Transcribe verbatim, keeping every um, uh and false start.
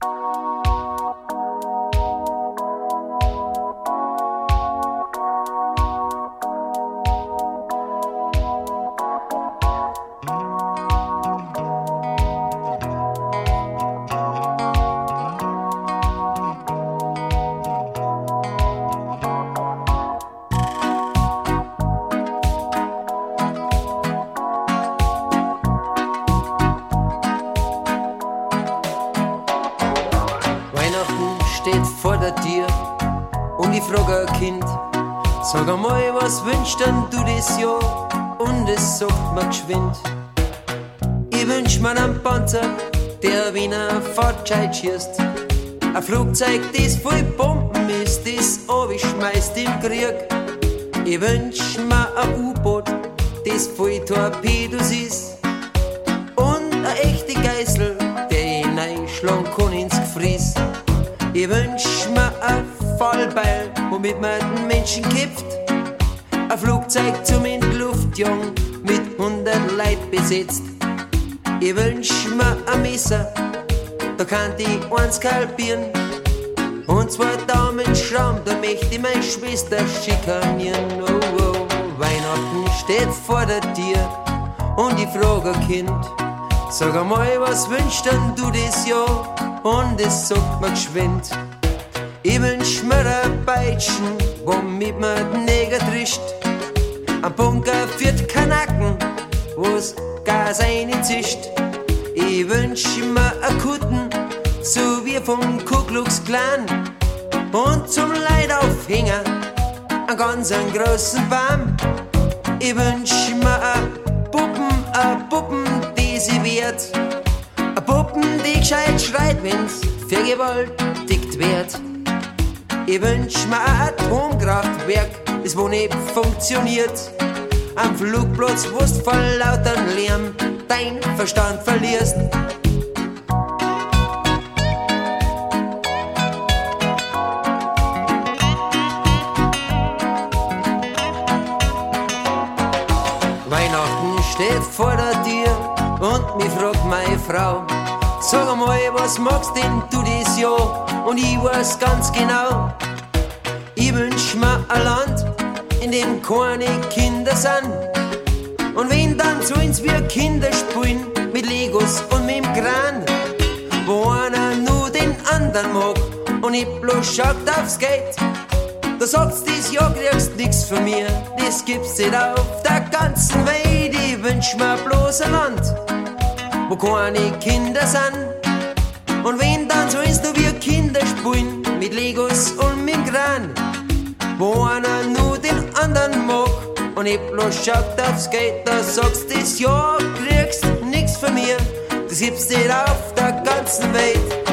Steht vor der Tür und ich frage ein Kind, sag einmal, was wünschst denn du das Jahr? Und es sagt mir geschwind, ich wünsch mir einen Panzer, der wie ein Fahrtscheid schießt, ein Flugzeug, das voll Bomben ist, das abschmeißt im Krieg. Ich wünsch mir ein U-Boot, das voll Torpedos ist, und eine echte Geißel, der hineinschlagen kann ins Gefries. Ich wünsch mir ein Fallbeil, womit man den Menschen kippt, ein Flugzeug zum in die Luft jagen, mit hundert Leuten besetzt. Ich wünsch mir ein Messer, da kann ich eins skalpieren, und zwei Daumenschrauben, da möchte ich meine Schwester schikanieren. Oh, oh, Weihnachten steht vor der Tür und ich frage ein Kind, sag einmal, was wünschst denn du das Jahr? Und es sagt mir geschwind, ich wünsch mir ein Peitschen, womit man den Neger trischt, ein Bunker für die Kanaken, wo's Gas reinzischt. Ich wünsch mir ein Kutten, so wie vom Ku Klux Klan, und zum Leitaufhänger einen ganz einen großen Baum. Ich wünsch mir ein Puppen, ein Puppen, die sie wehrt, a Puppen, die gescheit schreit, wenn's vergewaltigt wird. Ich wünsch mir ein Atomkraftwerk, das wo nicht funktioniert, am Flugplatz, wo's vor lauter Lärm dein Verstand verlierst. Weihnachten steht vor der Tür und mich fragt meine Frau, sag einmal, was magst denn du das Jahr? Und ich weiß ganz genau, ich wünsch mir ein Land, in dem keine Kinder sind. Und wenn dann sollen's wir Kinder spielen, mit Legos und mit dem Kran, wo einer nur den anderen mag und ich bloß schaut aufs Geld. Da sagst du, das Jahr kriegst nix von mir, das gibt's nicht auf der ganzen Welt. Ich wünsch mir bloß ein Land, wo keine Kinder sind. Und wenn, dann sollst du wie Kinder spielen, mit Legos und mit Kran, wo einer nur den anderen mag und ich bloß schaut aufs Geld. Da sagst du, das Jahr kriegst nix von mir, das gibt's nicht auf der ganzen Welt.